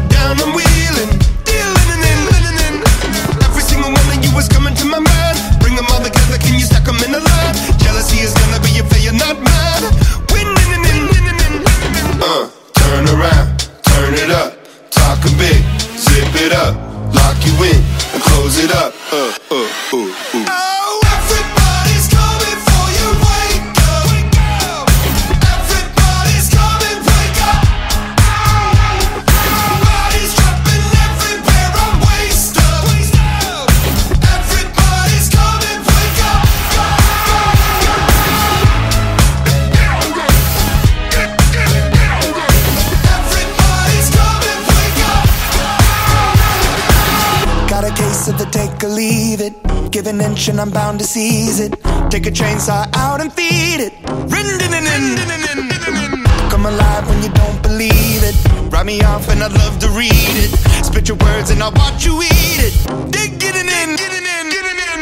down, I'm wheeling, dealing in. Every single one of you is coming to my mind. Bring them all together, can you stack them in a line? Jealousy is gonna be a failure, not mine. Winning. Turn around, turn it up, talking big, zip it up, lock you in, and close it up. Oh, everybody's coming for you, wake up. Everybody's coming, wake up. Body's dropping everywhere, I'm wasted. Everybody's coming, wake up. Everybody's coming, wake up. Got a case of the take or leave it. Give an inch and I'm bound to seize it. Take a chainsaw out and feed it. Come alive when you don't believe it. Write me off and I'd love to read it. Spit your words and I'll watch you eat it. Dig, getting in.